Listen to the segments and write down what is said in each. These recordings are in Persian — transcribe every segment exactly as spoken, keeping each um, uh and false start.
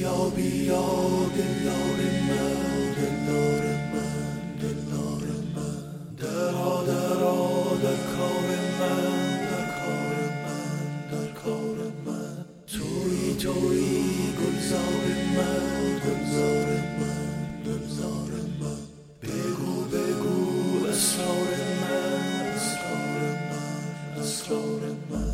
بیا بیا دلدار من، دلدار من، دلدار من، درآ درآ در کار من، در کار من، در کار من. تویی تویی گلزار من، گلزار من، گلزار من. بگو بگو اسرار من، اسرار من، اسرار من.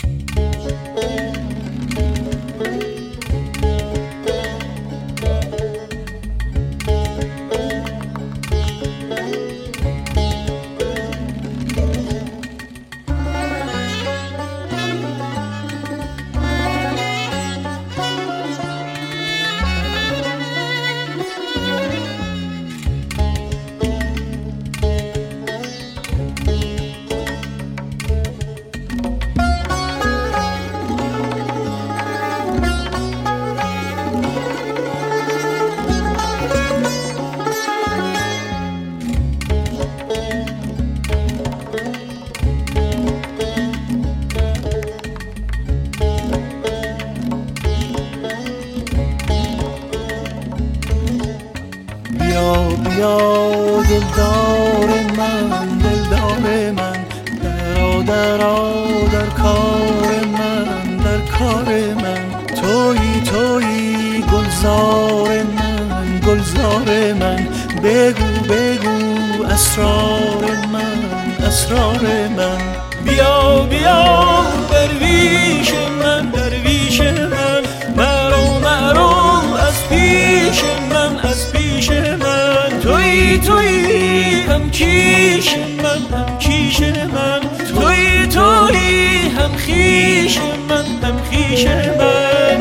بیا دلدار من، دلدار من، درآ درآ در کار من، در کار من. تویی تویی گلزار من، گلزار من. بگو بگو اسرار من، اسرار من. بیا بیا درویش من، درویش من، مرو مرو از پیش من، از پیش من. تویی تویی هم کیش من، هم کیش من. تویی تویی هم خیش من، هم خیش من.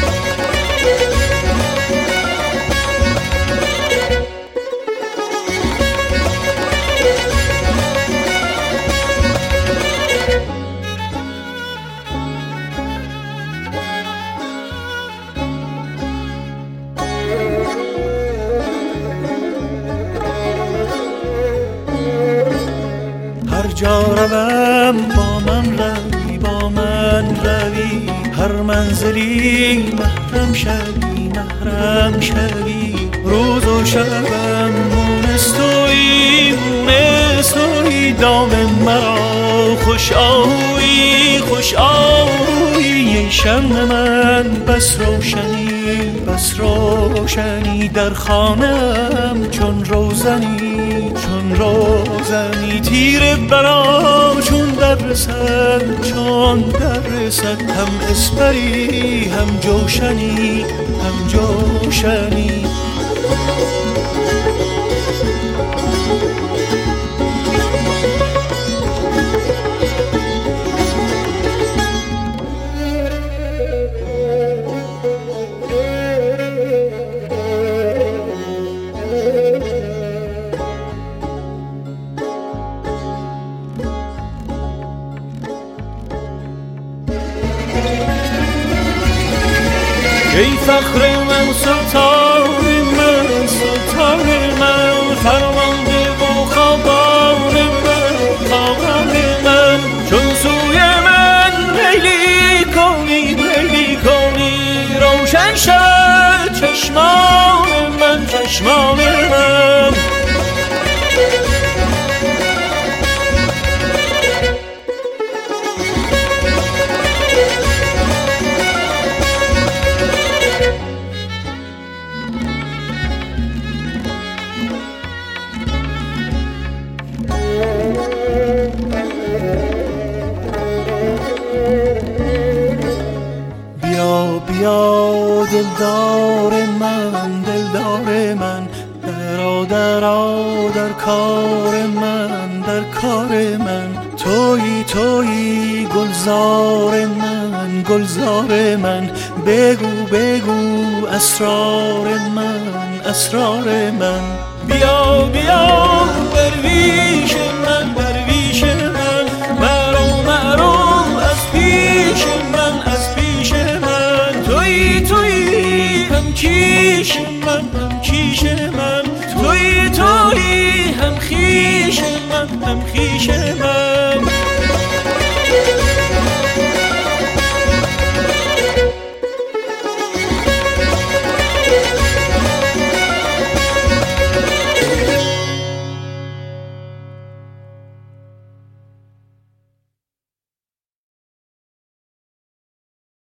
هر جا روم با من روی، با من روی. هر منزلی محرم شوی، محرم شوی. روز و شبم مونس تویی، مونس تویی. دام مرا خوش آهویی، خوش آهویی. شمع من بس روشنی، بس روشنی. در خانم چون روزنی، چون روزنی. تیر برا چون در رسد، چون در رسد. هم اسپری هم جوشنی، هم جوشنی. ای فخر من، سلطان من، سلطان من. فرمانده و خاقان من، خاقان من. چون سوی من میلی کنی، میلی کنی. روشن شد چشمان من، چشمان من. بیا دلدار من، دلدار من. درآ درآ در کار من، در کار من. تویی تویی گلزار من، گلزار من. بگو بگو اسرار من، اسرار من. بیا بیا درویش من، درویش من. مرو مرو از پیش من، از پیش من. تویی تویی هم کیش من، هم کیش من. تویی تویی هم خیش من، هم خیش من.